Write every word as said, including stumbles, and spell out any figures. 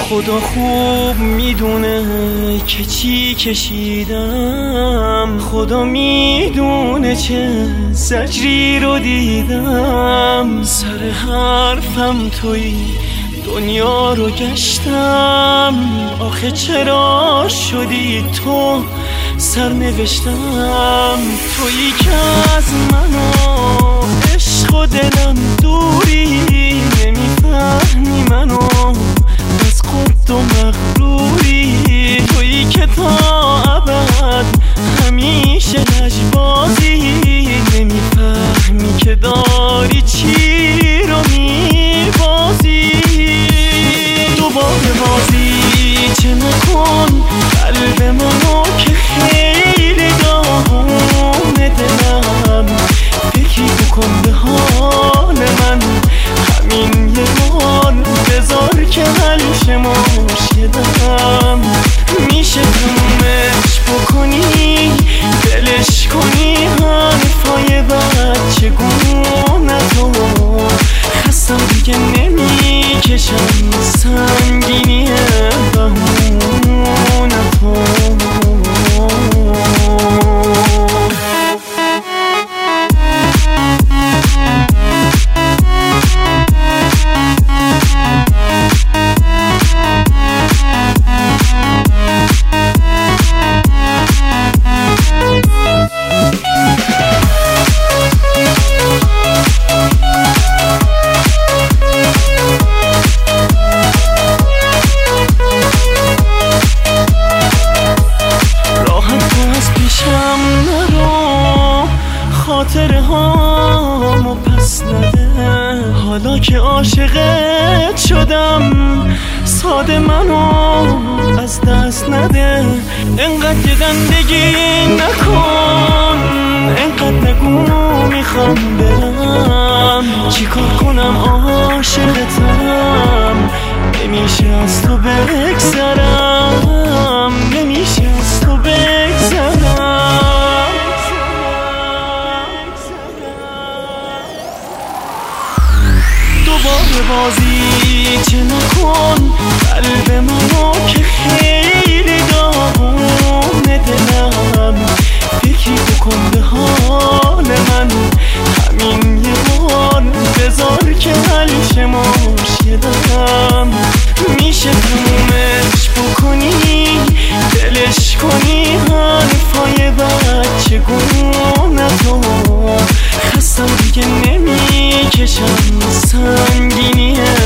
خدا خوب میدونه که چی کشیدم، خدا میدونه چه زجری رو دیدم. سر حرفم توی دنیا رو گشتم، آخه چرا شدی تو سرنوشتم؟ تویی که از منو عشق و دلم دوری، نمیفهمی منو از خود و مغروری. تویی که تا ابد همیشه لجبازی، نمیفهمی که داری چی رو میبازی. دوباره بازی چه نکن قلب منو که خیلی داغونه دلم. فکری بکن به حال من، همین یه بار بذار که حل شه مشکلم. میشه تمومش بکنی دلش کنی حرفای بچه گونتو، خستم دیگه نمیکشم سنگینی بهونتو. خاطره هامو پس نده، حالا که عاشقت شدم ساده منو از دست نده. انقدر دندگی نکن، انقدر نگو میخوام برم. چی کار کنم عاشقتم، نمیشه از تو بگذرم، نمیشه از تو بگذرم. دوباره بازی چه نکن قلب منو که خیلی داغونه دلم. فکری بکن به حال من، همین یه بار بذار که حل شه مشکلم. میشه تمومش بکنی دلش کنی حرفای بچه گونتو، خستم دیگه نمیکشم سنگینی